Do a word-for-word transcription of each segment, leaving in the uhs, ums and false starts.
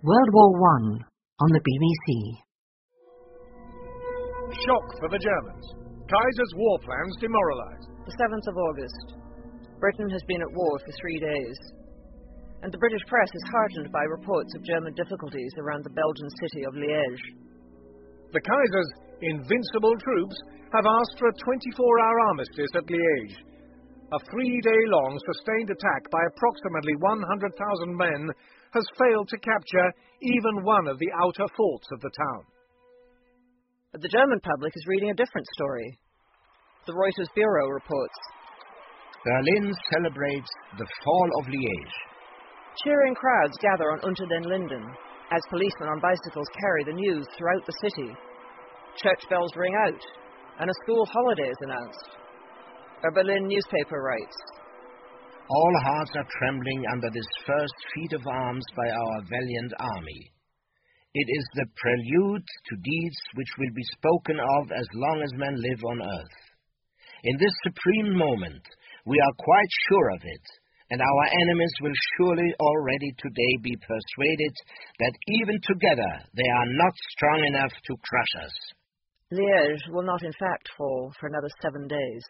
World War One on the B B C. Shock for the Germans. Kaiser's war plans demoralised. The seventh of August. Britain has been at war for three days. And the British press is heartened by reports of German difficulties around the Belgian city of Liège. The Kaiser's invincible troops have asked for a twenty-four hour armistice at Liège. A three-day-long sustained attack by approximately one hundred thousand men has failed to capture even one of the outer forts of the town. But the German public is reading a different story. The Reuters Bureau reports. Berlin celebrates the fall of Liège. Cheering crowds gather on Unter den Linden as policemen on bicycles carry the news throughout the city. Church bells ring out and a school holiday is announced. A Berlin newspaper writes, all hearts are trembling under this first feat of arms by our valiant army. It is the prelude to deeds which will be spoken of as long as men live on earth. In this supreme moment, we are quite sure of it, and our enemies will surely already today be persuaded that even together they are not strong enough to crush us. Liège will not in fact fall for another seven days.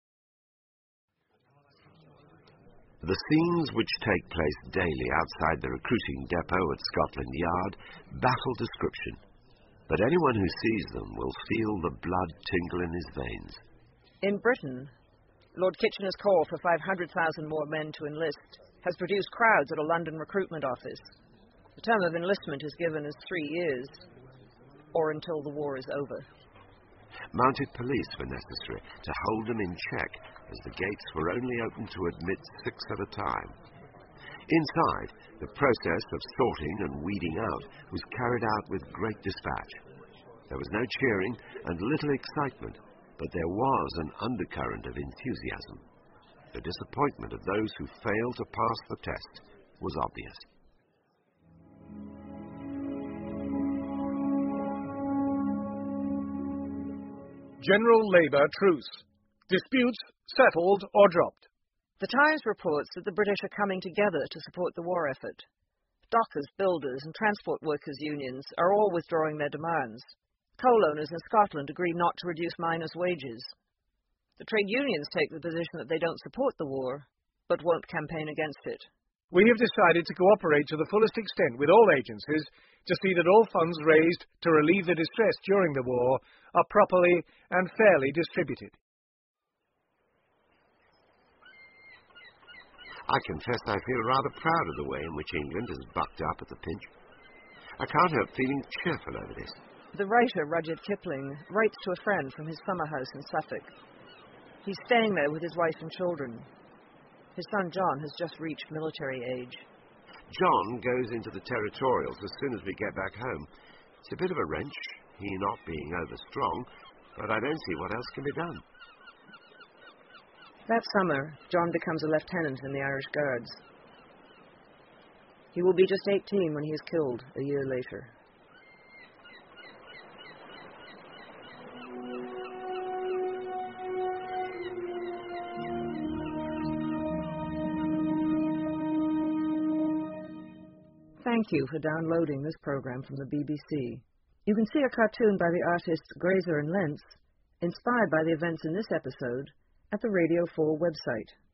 The scenes which take place daily outside the recruiting depot at Scotland Yard baffle description, but anyone who sees them will feel the blood tingle in his veins. In Britain, Lord Kitchener's call for five hundred thousand more men to enlist has produced crowds at a London recruitment office. The term of enlistment is given as three years, or until the war is over. Mounted police were necessary to hold them in check, as the gates were only open to admit six at a time. Inside, the process of sorting and weeding out was carried out with great dispatch. There was no cheering and little excitement, but there was an undercurrent of enthusiasm. The disappointment of those who failed to pass the test was obvious. General Labour truce. Disputes settled or dropped. The Times reports that the British are coming together to support the war effort. Dockers, builders and transport workers' unions are all withdrawing their demands. Coal owners in Scotland agree not to reduce miners' wages. The trade unions take the position that they don't support the war, but won't campaign against it. We have decided to cooperate to the fullest extent with all agencies to see that all funds raised to relieve the distress during the war are properly and fairly distributed. I confess I feel rather proud of the way in which England has bucked up at the pinch. I can't help feeling cheerful over this. The writer Rudyard Kipling writes to a friend from his summer house in Suffolk. He's staying there with his wife and children. His son John has just reached military age. John goes into the territorials as soon as we get back home. It's a bit of a wrench, he not being over-strong, but I don't see what else can be done. That summer, John becomes a lieutenant in the Irish Guards. He will be just eighteen when he is killed a year later. Thank you for downloading this program from the B B C. You can see a cartoon by the artists Grazer and Lentz, inspired by the events in this episode, at the Radio four website.